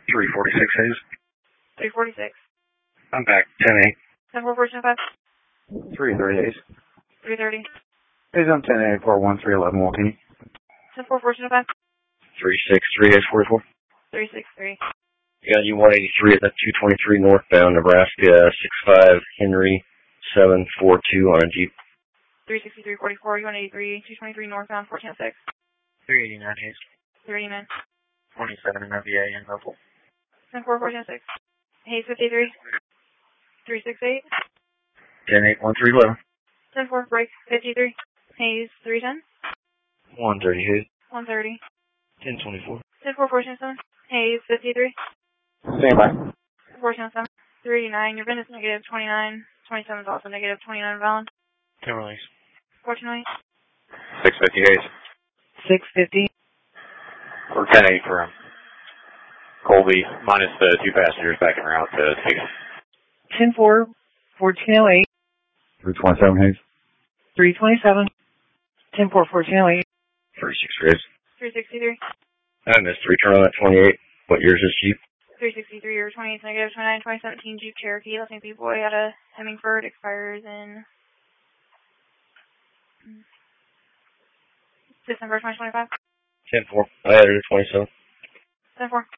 346 Hayes. 346. I'm back. 10-8. 10-4-4-5. 330 Hayes. 330. Hayes, I'm 10-8, 41311 Walkie. 10-4-4-5. 363 Hayes 44. 363. You got U-183 at that 223 northbound, Nebraska, 65 Henry 742 on a Jeep. 363-44, U-183, 223 northbound, 1406. 389 Hayes. 389. 27 in MVA in Opal. 10-4-4-6. Hayes 53. 368. 10-8, 1311. 10-4, break 53. Hayes 310. 130 Hayes. 130. 10-24. 10-4-4-7. Hayes 53. Stand by. 4-7. 389. Your VIN is negative 29. 27 is also negative 29 valid. Timberlake. 1408. 650 Hayes. 650. Or 10-8 for Colby, minus the 2 passengers back en route to Six. 10-4, 1408. 327 Hayes. 327. 10-4, 1408. 36 Hayes. 363. I missed return on that 28. What year is this Jeep? 363 or 28 negative 29, 2017 Jeep Cherokee. Last name B-Boy out of Hemmingford. Expires in December 2025. 10-4. I added a 27. 10-4.